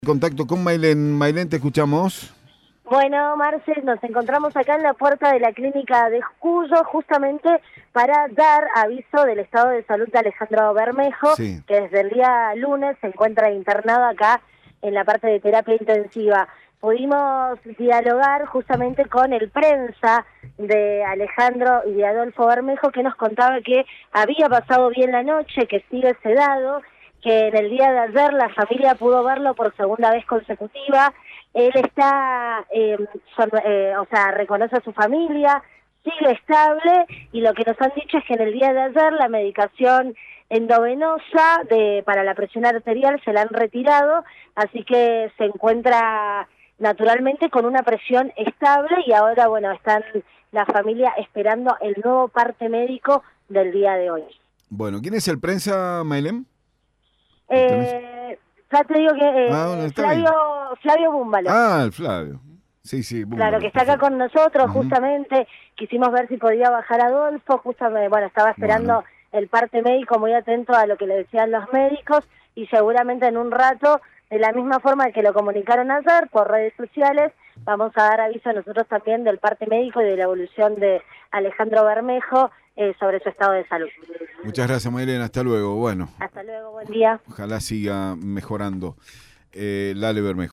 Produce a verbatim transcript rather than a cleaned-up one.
Contacto con Maylén. Maylén, te escuchamos. Bueno, Marcel, nos encontramos acá en la puerta de la clínica de Cuyo, justamente para dar aviso del estado de salud de Alejandro Bermejo, Sí. que desde el día lunes se encuentra internado acá en la parte de terapia intensiva. Pudimos dialogar justamente con el prensa de Alejandro y de Adolfo Bermejo, que nos contaba que había pasado bien la noche, que sigue sedado, que en el día de ayer la familia pudo verlo por segunda vez consecutiva. Él está, eh, son, eh, o sea, reconoce a su familia, sigue estable, y lo que nos han dicho es que en el día de ayer la medicación endovenosa de, para la presión arterial se la han retirado, así que se encuentra naturalmente con una presión estable, y ahora, bueno, están la familia esperando el nuevo parte médico del día de hoy. Bueno, ¿quién es el prensa, Maylén? Eh, ya te digo que eh, Ah, bueno, está bien. Flavio, Flavio Búmbalo. Ah, el Flavio. Sí, sí, Búmbalo, Claro, que está acá perfecto. con nosotros, Uh-huh. justamente. Quisimos ver si podía bajar Adolfo, justamente, bueno, estaba esperando Bueno. el parte médico, muy atento a lo que le decían los médicos, y seguramente en un rato, de la misma forma que lo comunicaron ayer por redes sociales, vamos a dar aviso nosotros también del parte médico y de la evolución de Alejandro Bermejo eh, sobre su estado de salud. Muchas gracias, Maylén. Hasta luego. Bueno, Hasta luego, buen día. ojalá siga mejorando. Eh, Lale Bermejo.